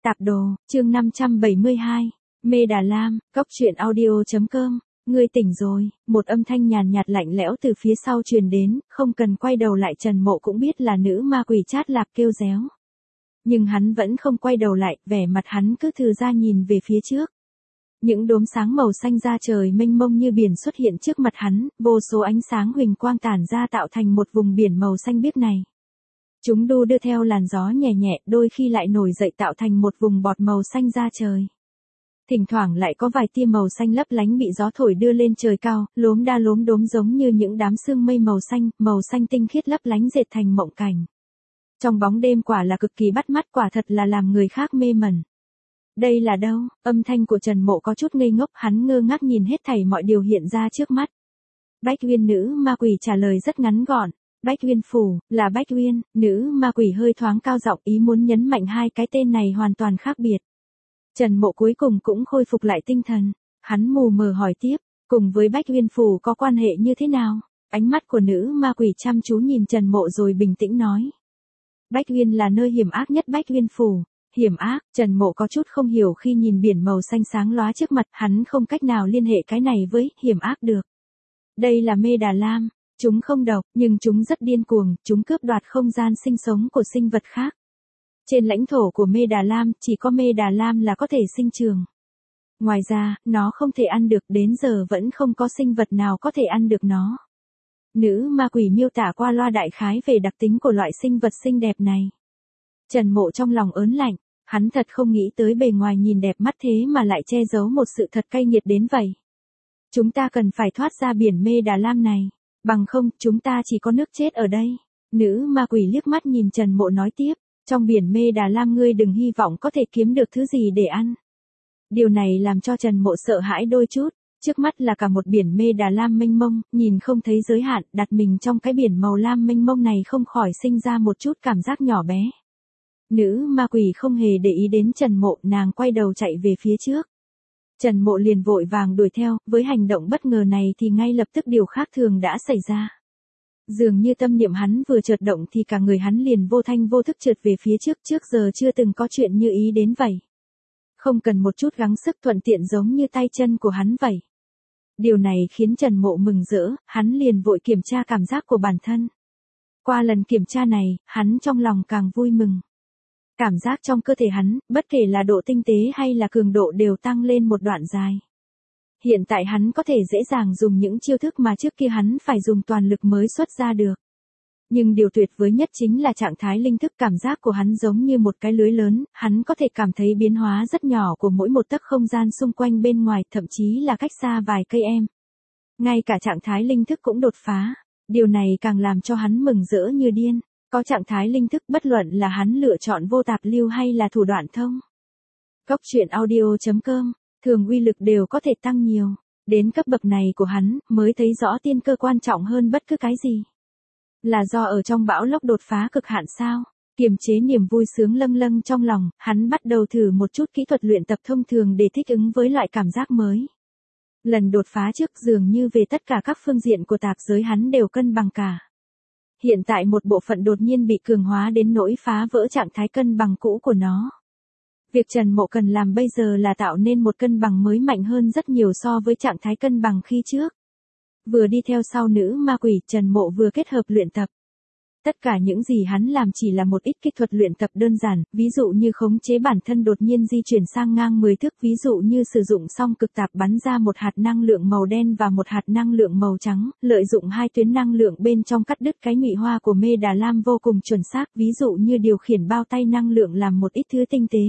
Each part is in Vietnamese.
Tạp đồ, chương 572, Mê Đà Lam, Cốc truyện audio.com, ngươi tỉnh rồi, một âm thanh nhàn nhạt lạnh lẽo từ phía sau truyền đến, không cần quay đầu lại Trần Mộ cũng biết là nữ ma quỷ Chát Lạp kêu réo. Nhưng hắn vẫn không quay đầu lại, vẻ mặt hắn cứ thừ ra nhìn về phía trước. Những đốm sáng màu xanh da trời mênh mông như biển xuất hiện trước mặt hắn, vô số ánh sáng huỳnh quang tản ra tạo thành một vùng biển màu xanh biếc này. Chúng đu đưa theo làn gió nhẹ nhẹ, đôi khi lại nổi dậy tạo thành một vùng bọt màu xanh da trời. Thỉnh thoảng lại có vài tia màu xanh lấp lánh bị gió thổi đưa lên trời cao, lốm đa lốm đốm giống như những đám sương mây màu xanh tinh khiết lấp lánh dệt thành mộng cảnh. Trong bóng đêm quả là cực kỳ bắt mắt, quả thật là làm người khác mê mẩn. Đây là đâu? Âm thanh của Trần Mộ có chút ngây ngốc, hắn ngơ ngác nhìn hết thảy mọi điều hiện ra trước mắt. Bách Uyên nữ ma quỷ trả lời rất ngắn gọn. Bách Uyên phủ, là Bách Uyên, nữ ma quỷ hơi thoáng cao giọng ý muốn nhấn mạnh hai cái tên này hoàn toàn khác biệt. Trần Mộ cuối cùng cũng khôi phục lại tinh thần, hắn mù mờ hỏi tiếp, cùng với Bách Uyên phủ có quan hệ như thế nào? Ánh mắt của nữ ma quỷ chăm chú nhìn Trần Mộ rồi bình tĩnh nói. Bách Uyên là nơi hiểm ác nhất Bách Uyên phủ. Hiểm ác, Trần Mộ có chút không hiểu khi nhìn biển màu xanh sáng lóa trước mặt, hắn không cách nào liên hệ cái này với hiểm ác được. Đây là Mê Đà Lam, chúng không độc, nhưng chúng rất điên cuồng, chúng cướp đoạt không gian sinh sống của sinh vật khác. Trên lãnh thổ của Mê Đà Lam, chỉ có Mê Đà Lam là có thể sinh trường. Ngoài ra, nó không thể ăn được, đến giờ vẫn không có sinh vật nào có thể ăn được nó. Nữ ma quỷ miêu tả qua loa đại khái về đặc tính của loại sinh vật xinh đẹp này. Trần Mộ trong lòng ớn lạnh, hắn thật không nghĩ tới bề ngoài nhìn đẹp mắt thế mà lại che giấu một sự thật cay nghiệt đến vậy. Chúng ta cần phải thoát ra biển Mê Đà Lam này, bằng không chúng ta chỉ có nước chết ở đây. Nữ ma quỷ liếc mắt nhìn Trần Mộ nói tiếp, trong biển Mê Đà Lam ngươi đừng hy vọng có thể kiếm được thứ gì để ăn. Điều này làm cho Trần Mộ sợ hãi đôi chút, trước mắt là cả một biển Mê Đà Lam mênh mông, nhìn không thấy giới hạn, đặt mình trong cái biển màu lam mênh mông này không khỏi sinh ra một chút cảm giác nhỏ bé. Nữ ma quỷ không hề để ý đến Trần Mộ, nàng quay đầu chạy về phía trước. Trần Mộ liền vội vàng đuổi theo, với hành động bất ngờ này thì ngay lập tức điều khác thường đã xảy ra. Dường như tâm niệm hắn vừa chợt động thì cả người hắn liền vô thanh vô thức trượt về phía trước giờ chưa từng có chuyện như ý đến vậy. Không cần một chút gắng sức, thuận tiện giống như tay chân của hắn vậy. Điều này khiến Trần Mộ mừng rỡ, hắn liền vội kiểm tra cảm giác của bản thân. Qua lần kiểm tra này, hắn trong lòng càng vui mừng. Cảm giác trong cơ thể hắn, bất kể là độ tinh tế hay là cường độ đều tăng lên một đoạn dài. Hiện tại hắn có thể dễ dàng dùng những chiêu thức mà trước kia hắn phải dùng toàn lực mới xuất ra được. Nhưng điều tuyệt vời nhất chính là trạng thái linh thức, cảm giác của hắn giống như một cái lưới lớn, hắn có thể cảm thấy biến hóa rất nhỏ của mỗi một tấc không gian xung quanh bên ngoài, thậm chí là cách xa vài cây em. Ngay cả trạng thái linh thức cũng đột phá, điều này càng làm cho hắn mừng rỡ như điên. Có trạng thái linh thức, bất luận là hắn lựa chọn vô tạp lưu hay là thủ đoạn thông. Cốc truyện audio.com, thường uy lực đều có thể tăng nhiều. Đến cấp bậc này của hắn, mới thấy rõ tiên cơ quan trọng hơn bất cứ cái gì. Là do ở trong bão lốc đột phá cực hạn sao? Kiềm chế niềm vui sướng lâng lâng trong lòng, hắn bắt đầu thử một chút kỹ thuật luyện tập thông thường để thích ứng với loại cảm giác mới. Lần đột phá trước dường như về tất cả các phương diện của tạp giới hắn đều cân bằng cả. Hiện tại một bộ phận đột nhiên bị cường hóa đến nỗi phá vỡ trạng thái cân bằng cũ của nó. Việc Trần Mộ cần làm bây giờ là tạo nên một cân bằng mới mạnh hơn rất nhiều so với trạng thái cân bằng khi trước. Vừa đi theo sau nữ ma quỷ, Trần Mộ vừa kết hợp luyện tập. Tất cả những gì hắn làm chỉ là một ít kỹ thuật luyện tập đơn giản, ví dụ như khống chế bản thân đột nhiên di chuyển sang ngang 10 thước, ví dụ như sử dụng song cực tạp bắn ra một hạt năng lượng màu đen và một hạt năng lượng màu trắng, lợi dụng hai tuyến năng lượng bên trong cắt đứt cái nhụy hoa của Mê Đà Lam vô cùng chuẩn xác, ví dụ như điều khiển bao tay năng lượng làm một ít thứ tinh tế,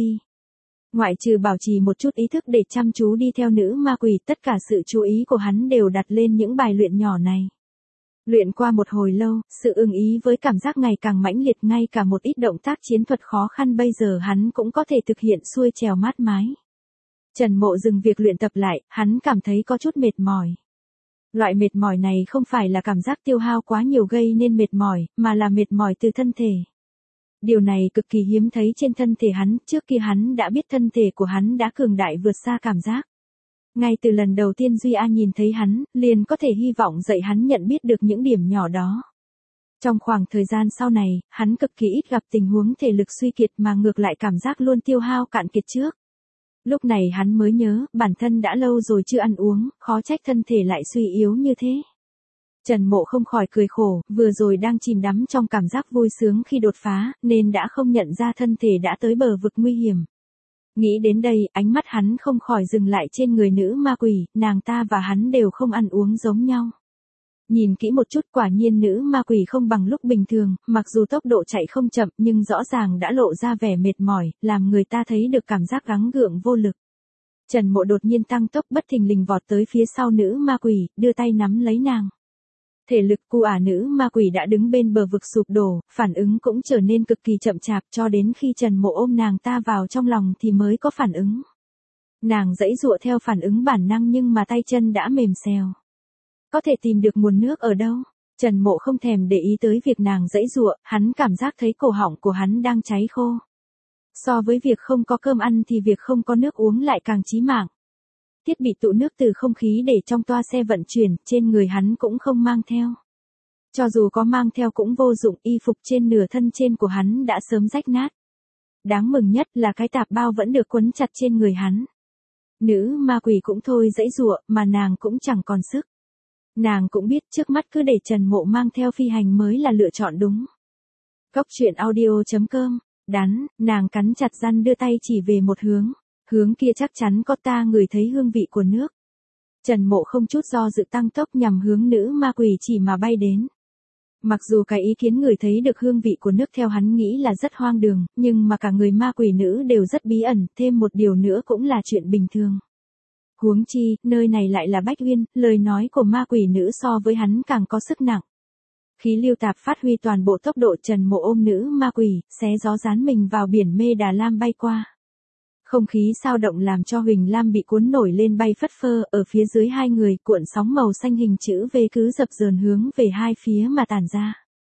Ngoại trừ bảo trì một chút ý thức để chăm chú đi theo nữ ma quỷ, tất cả sự chú ý của hắn đều đặt lên những bài luyện nhỏ này. Luyện qua một hồi lâu, sự ưng ý với cảm giác ngày càng mãnh liệt, ngay cả một ít động tác chiến thuật khó khăn bây giờ hắn cũng có thể thực hiện xuôi trèo mát mái. Trần Mộ dừng việc luyện tập lại, hắn cảm thấy có chút mệt mỏi. Loại mệt mỏi này không phải là cảm giác tiêu hao quá nhiều gây nên mệt mỏi, mà là mệt mỏi từ thân thể. Điều này cực kỳ hiếm thấy trên thân thể hắn, trước kia hắn đã biết thân thể của hắn đã cường đại vượt xa cảm giác. Ngay từ lần đầu tiên Duy A nhìn thấy hắn, liền có thể hy vọng dạy hắn nhận biết được những điểm nhỏ đó. Trong khoảng thời gian sau này, hắn cực kỳ ít gặp tình huống thể lực suy kiệt mà ngược lại cảm giác luôn tiêu hao cạn kiệt trước. Lúc này hắn mới nhớ, bản thân đã lâu rồi chưa ăn uống, khó trách thân thể lại suy yếu như thế. Trần Mộ không khỏi cười khổ, vừa rồi đang chìm đắm trong cảm giác vui sướng khi đột phá, nên đã không nhận ra thân thể đã tới bờ vực nguy hiểm. Nghĩ đến đây, ánh mắt hắn không khỏi dừng lại trên người nữ ma quỷ, nàng ta và hắn đều không ăn uống giống nhau. Nhìn kỹ một chút, quả nhiên nữ ma quỷ không bằng lúc bình thường, mặc dù tốc độ chạy không chậm nhưng rõ ràng đã lộ ra vẻ mệt mỏi, làm người ta thấy được cảm giác gắng gượng vô lực. Trần Mộ đột nhiên tăng tốc bất thình lình vọt tới phía sau nữ ma quỷ, đưa tay nắm lấy nàng. Thể lực cu nữ ma quỷ đã đứng bên bờ vực sụp đổ, phản ứng cũng trở nên cực kỳ chậm chạp cho đến khi Trần Mộ ôm nàng ta vào trong lòng thì mới có phản ứng. Nàng giãy giụa theo phản ứng bản năng nhưng mà tay chân đã mềm xèo. Có thể tìm được nguồn nước ở đâu? Trần Mộ không thèm để ý tới việc nàng giãy giụa, hắn cảm giác thấy cổ họng của hắn đang cháy khô. So với việc không có cơm ăn thì việc không có nước uống lại càng chí mạng. Thiết bị tụ nước từ không khí để trong toa xe vận chuyển, trên người hắn cũng không mang theo. Cho dù có mang theo cũng vô dụng, y phục trên nửa thân trên của hắn đã sớm rách nát. Đáng mừng nhất là cái tạp bao vẫn được quấn chặt trên người hắn. Nữ ma quỷ cũng thôi giãy giụa, mà nàng cũng chẳng còn sức. Nàng cũng biết trước mắt cứ để Trần Mộ mang theo phi hành mới là lựa chọn đúng. Cốc truyện audio.com, đắn, nàng cắn chặt răng đưa tay chỉ về một hướng. Hướng kia chắc chắn có ta ngửi thấy hương vị của nước. Trần Mộ không chút do dự tăng tốc nhằm hướng nữ ma quỷ chỉ mà bay đến. Mặc dù cái ý kiến ngửi thấy được hương vị của nước theo hắn nghĩ là rất hoang đường, nhưng mà cả người ma quỷ nữ đều rất bí ẩn, thêm một điều nữa cũng là chuyện bình thường. Huống chi, nơi này lại là Bách Uyên, lời nói của ma quỷ nữ so với hắn càng có sức nặng. Khí lưu tạp phát huy toàn bộ tốc độ, Trần Mộ ôm nữ ma quỷ, xé gió dán mình vào biển Mê Đà Lam bay qua. Không khí sao động làm cho Huỳnh Lam bị cuốn nổi lên bay phất phơ, ở phía dưới hai người cuộn sóng màu xanh hình chữ V cứ dập dờn hướng về hai phía mà tản ra.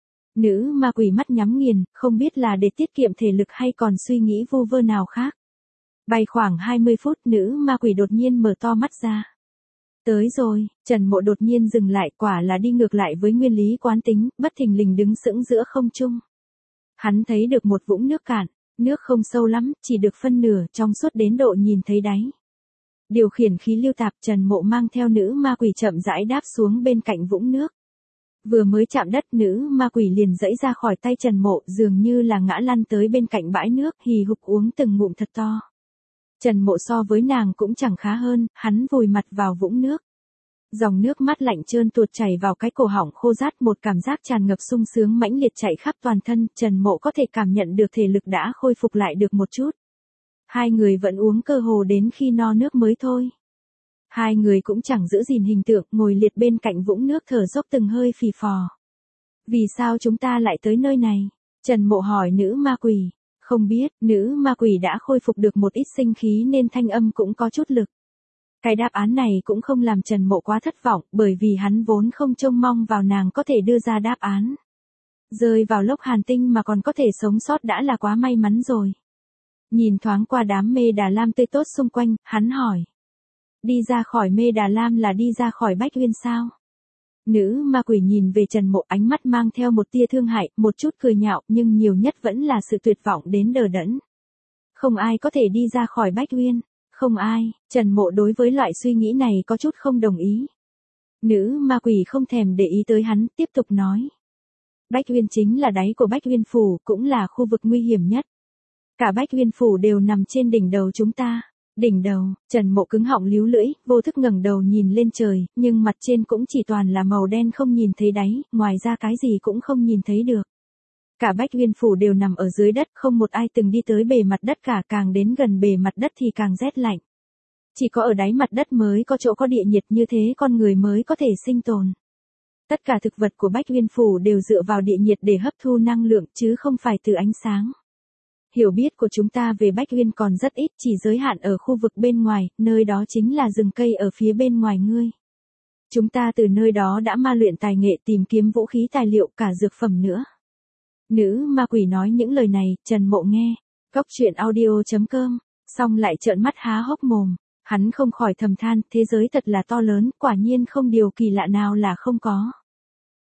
Nữ ma quỷ mắt nhắm nghiền, không biết là để tiết kiệm thể lực hay còn suy nghĩ vu vơ nào khác. Bay khoảng 20 phút, nữ ma quỷ đột nhiên mở to mắt ra. Tới rồi, Trần Mộ đột nhiên dừng lại, quả là đi ngược lại với nguyên lý quán tính, bất thình lình đứng sững giữa không trung. Hắn thấy được một vũng nước cạn. Nước không sâu lắm, chỉ được phân nửa, trong suốt đến độ nhìn thấy đáy. Điều khiển khí lưu tạp, Trần Mộ mang theo nữ ma quỷ chậm rãi đáp xuống bên cạnh vũng nước. Vừa mới chạm đất, nữ ma quỷ liền giãy ra khỏi tay Trần Mộ, dường như là ngã lăn tới bên cạnh bãi nước, hì hục uống từng ngụm thật to. Trần Mộ so với nàng cũng chẳng khá hơn, hắn vùi mặt vào vũng nước. Dòng nước mát lạnh trơn tuột chảy vào cái cổ họng khô rát, một cảm giác tràn ngập sung sướng mãnh liệt chạy khắp toàn thân, Trần Mộ có thể cảm nhận được thể lực đã khôi phục lại được một chút. Hai người vẫn uống cơ hồ đến khi no nước mới thôi. Hai người cũng chẳng giữ gìn hình tượng, ngồi liệt bên cạnh vũng nước thở dốc từng hơi phì phò. Vì sao chúng ta lại tới nơi này? Trần Mộ hỏi nữ ma quỷ. Không biết, nữ ma quỷ đã khôi phục được một ít sinh khí nên thanh âm cũng có chút lực. Cái đáp án này cũng không làm Trần Mộ quá thất vọng, bởi vì hắn vốn không trông mong vào nàng có thể đưa ra đáp án. Rơi vào lốc hàn tinh mà còn có thể sống sót đã là quá may mắn rồi. Nhìn thoáng qua đám Mê Đà Lam tươi tốt xung quanh, hắn hỏi. Đi ra khỏi Mê Đà Lam là đi ra khỏi Bách Uyên sao? Nữ ma quỷ nhìn về Trần Mộ, ánh mắt mang theo một tia thương hại, một chút cười nhạo, nhưng nhiều nhất vẫn là sự tuyệt vọng đến đờ đẫn. Không ai có thể đi ra khỏi Bách Uyên. Không ai, Trần Mộ đối với loại suy nghĩ này có chút không đồng ý. Nữ ma quỷ không thèm để ý tới hắn, tiếp tục nói. Bách Uyên chính là đáy của Bách Uyên Phủ, cũng là khu vực nguy hiểm nhất. Cả Bách Uyên Phủ đều nằm trên đỉnh đầu chúng ta. Đỉnh đầu, Trần Mộ cứng họng líu lưỡi, vô thức ngẩng đầu nhìn lên trời, nhưng mặt trên cũng chỉ toàn là màu đen không nhìn thấy đáy, ngoài ra cái gì cũng không nhìn thấy được. Cả Bách Uyên Phủ đều nằm ở dưới đất, không một ai từng đi tới bề mặt đất cả, càng đến gần bề mặt đất thì càng rét lạnh. Chỉ có ở đáy mặt đất mới có chỗ có địa nhiệt, như thế con người mới có thể sinh tồn. Tất cả thực vật của Bách Uyên Phủ đều dựa vào địa nhiệt để hấp thu năng lượng chứ không phải từ ánh sáng. Hiểu biết của chúng ta về Bách Uyên còn rất ít, chỉ giới hạn ở khu vực bên ngoài, nơi đó chính là rừng cây ở phía bên ngoài ngươi. Chúng ta từ nơi đó đã ma luyện tài nghệ, tìm kiếm vũ khí tài liệu, cả dược phẩm nữa. Nữ ma quỷ nói những lời này, Trần Mộ nghe. Cốc truyện audio.com, xong lại trợn mắt há hốc mồm. Hắn không khỏi thầm than, thế giới thật là to lớn, quả nhiên không điều kỳ lạ nào là không có.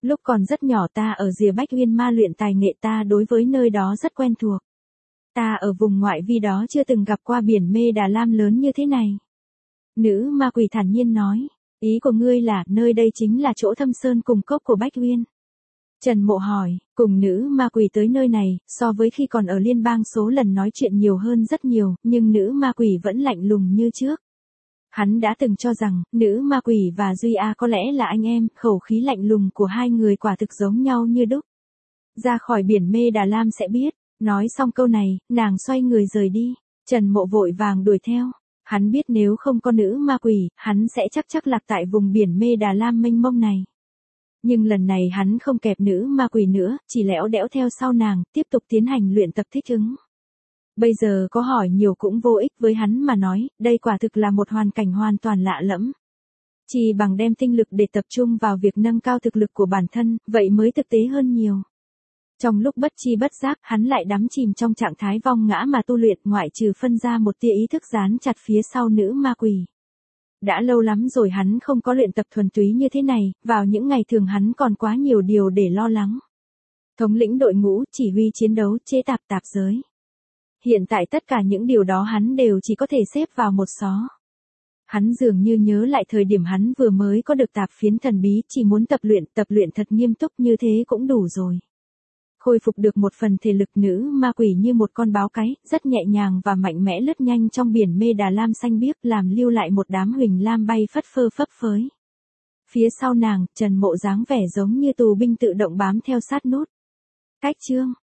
Lúc còn rất nhỏ ta ở rìa Bách Uyên ma luyện tài nghệ, ta đối với nơi đó rất quen thuộc. Ta ở vùng ngoại vi đó chưa từng gặp qua biển Mê Đà Lam lớn như thế này. Nữ ma quỷ thản nhiên nói, ý của ngươi là nơi đây chính là chỗ thâm sơn cùng cốc của Bách Uyên. Trần Mộ hỏi, cùng nữ ma quỷ tới nơi này, so với khi còn ở liên bang số lần nói chuyện nhiều hơn rất nhiều, nhưng nữ ma quỷ vẫn lạnh lùng như trước. Hắn đã từng cho rằng, nữ ma quỷ và Duy A có lẽ là anh em, khẩu khí lạnh lùng của hai người quả thực giống nhau như đúc. Ra khỏi biển Mê Đà Lam sẽ biết. Nói xong câu này, nàng xoay người rời đi. Trần Mộ vội vàng đuổi theo. Hắn biết nếu không có nữ ma quỷ, hắn sẽ chắc lạc tại vùng biển Mê Đà Lam mênh mông này. Nhưng lần này hắn không kẹp nữ ma quỷ nữa, chỉ lẽo đẽo theo sau nàng, tiếp tục tiến hành luyện tập thích ứng. Bây giờ có hỏi nhiều cũng vô ích với hắn mà nói, đây quả thực là một hoàn cảnh hoàn toàn lạ lẫm. Chỉ bằng đem tinh lực để tập trung vào việc nâng cao thực lực của bản thân, vậy mới thực tế hơn nhiều. Trong lúc bất chi bất giác, hắn lại đắm chìm trong trạng thái vong ngã mà tu luyện, ngoại trừ phân ra một tia ý thức dán chặt phía sau nữ ma quỷ. Đã lâu lắm rồi hắn không có luyện tập thuần túy như thế này, vào những ngày thường hắn còn quá nhiều điều để lo lắng. Thống lĩnh đội ngũ, chỉ huy chiến đấu, chế tạp giới. Hiện tại tất cả những điều đó hắn đều chỉ có thể xếp vào một xó. Hắn dường như nhớ lại thời điểm hắn vừa mới có được tạp phiến thần bí, chỉ muốn tập luyện thật nghiêm túc như thế cũng đủ rồi. Khôi phục được một phần thể lực, nữ ma quỷ như một con báo cái, rất nhẹ nhàng và mạnh mẽ lướt nhanh trong biển Mê Đà Lam xanh biếc, làm lưu lại một đám huỳnh lam bay phất phơ phấp phới. Phía sau nàng, Trần Mộ dáng vẻ giống như tù binh tự động bám theo sát nút. Cách chương